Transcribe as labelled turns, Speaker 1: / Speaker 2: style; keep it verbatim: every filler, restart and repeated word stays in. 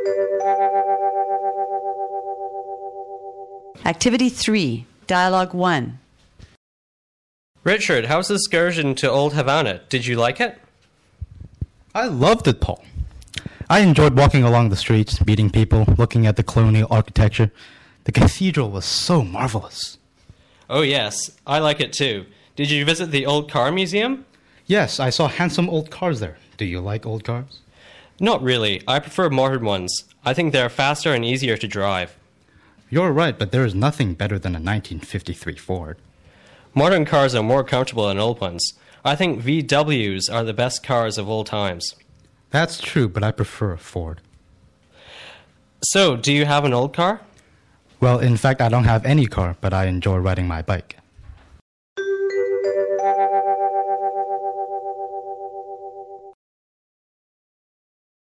Speaker 1: Activity three, Dialogue one.
Speaker 2: Richard, how's the excursion to Old Havana? Did you like it?
Speaker 3: I loved it, Paul. I enjoyed walking along the streets, meeting people, looking at the colonial architecture. The cathedral was so marvelous.
Speaker 2: Oh yes, I like it too. Did you visit the old car museum?
Speaker 3: Yes, I saw handsome old cars there. Do you like old cars?
Speaker 2: Not really. I prefer modern ones. I think they're faster and easier to drive.
Speaker 3: You're right, but there is nothing better than a nineteen fifty-three Ford.
Speaker 2: Modern cars are more comfortable than old ones. I think V Ws are the best cars of all times.
Speaker 3: That's true, but I prefer a Ford.
Speaker 2: So, do you have an old car?
Speaker 3: Well, in fact, I don't have any car, but I enjoy riding my bike.